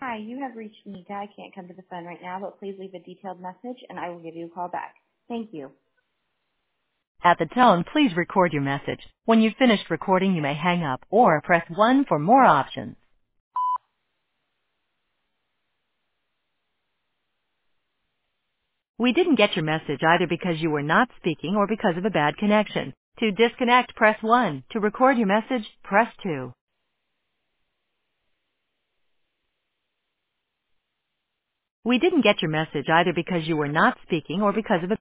Hi, you have reached Nika. I can't come to the phone right now, but please leave a detailed message and I will give you a call back. Thank you. At the tone, please record your message. When you've finished recording, you may hang up or press 1 for more options. We didn't get your message either because you were not speaking or because of a bad connection. To disconnect, press 1. To record your message, press 2. We didn't get your message either because you were not speaking or because of a